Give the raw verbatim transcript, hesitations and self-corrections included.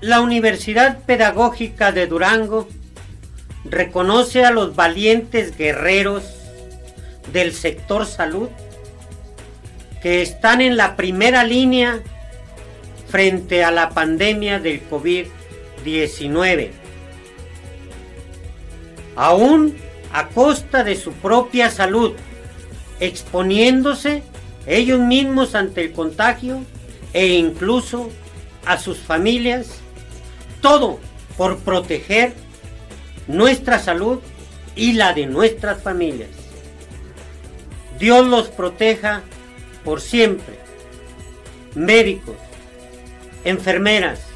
La Universidad Pedagógica de Durango reconoce a los valientes guerreros del sector salud que están en la primera línea frente a la pandemia del COVID diecinueve, aún a costa de su propia salud, exponiéndose ellos mismos ante el contagio e incluso a sus familias, todo por proteger nuestra salud y la de nuestras familias. Dios los proteja por siempre. Médicos, enfermeras,